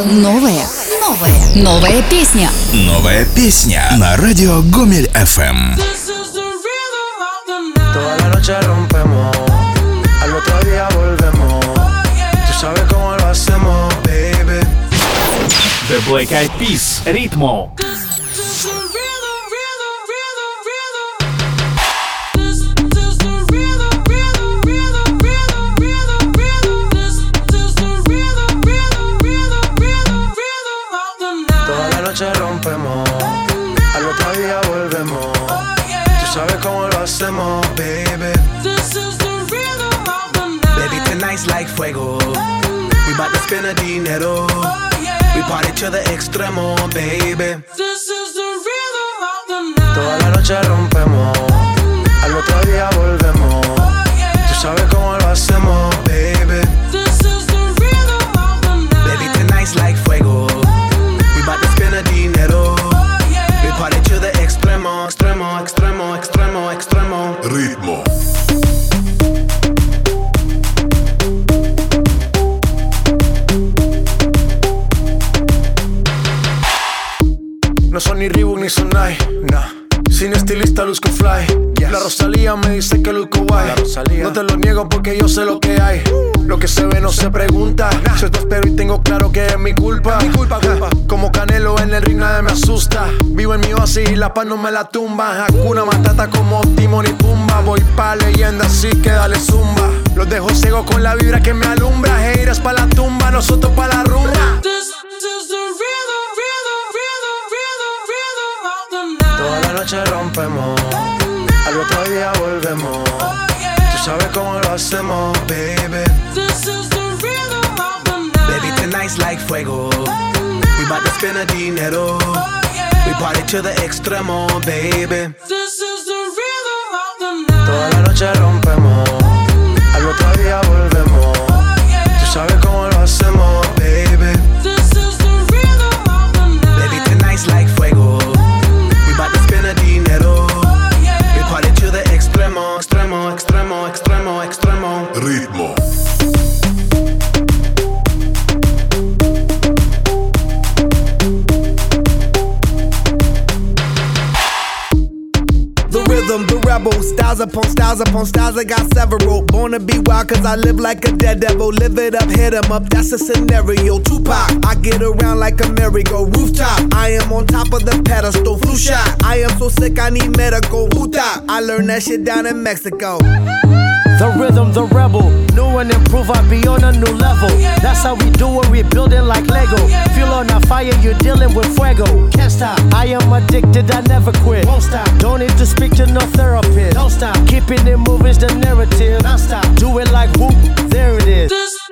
Новая песня. Новая песня на радио Гомель FM. Toda la noche rompemos, al otro día volvemos. Tú sabes cómo lo hacemos, baby. The Black Eyed Peas, Ritmo. Toda la noche rompemos, al otro día volvemos. Tú sabes cómo lo hacemos, baby. Baby, tonight's like fuego. We bout to spend a dinero. We party to the extremo, baby. Toda la noche rompemos, al otro día volvemos. Tú sabes cómo lo hacemos, baby. Baby, tonight's like fuego. We bout to spend a dinero. We party to the extremo, extremo, extremo, extremo, extremo. Ritmo. No son ni Reebok ni Sonai, nah. Sin estilista luzco fly, yes. La Rosalía me dice que luzco guay. No te lo niego porque yo sé lo que hay. Lo que se ve no se pregunta, nah. Yo te espero y tengo claro que es mi culpa. Culpa. Como Canelo en el ring nadie me asusta. Vivo en mi oasis y la paz no me la tumba. Hakuna Matata como Timón y Pumba. Voy pa' leyenda así que dale zumba. Los dejo ciego con la vibra que me alumbra. Haters pa' la tumba, nosotros pa' la rumba. Toda la noche rompemos, al otro día volvemos. Tú sabes cómo lo hacemos, baby. Baby, tonight's like fuego. We bout to spend a dinero. We party to the extremo, baby. Toda la noche rompemos, al otro día volvemos. Tú sabes cómo lo hacemos, baby. Baby, tonight's like fuego. About to spend a dinero. We party to the extremo, extremo, extremo, extremo, extremo. Ritmo. The rhythm, the rebel, styles upon styles upon styles, I got several. Born to be wild cause I live like a dead devil. Live it up, hit 'em up, that's a scenario. Tupac, I get around like a merry-go rooftop. I am on top of the pedestal, flu shot. I am so sick I need medical. Puta, I learned that shit down in Mexico. The rhythm, the rebel, new and improve, I be on a new level. That's how we do it, we building like Lego. Feel on a fire, you're dealing with fuego. Can't stop, I am addicted, I never quit. Won't stop, don't need to speak to no therapist. Don't stop, keeping it moving's the narrative. Non stop, do it like whoop, there it is.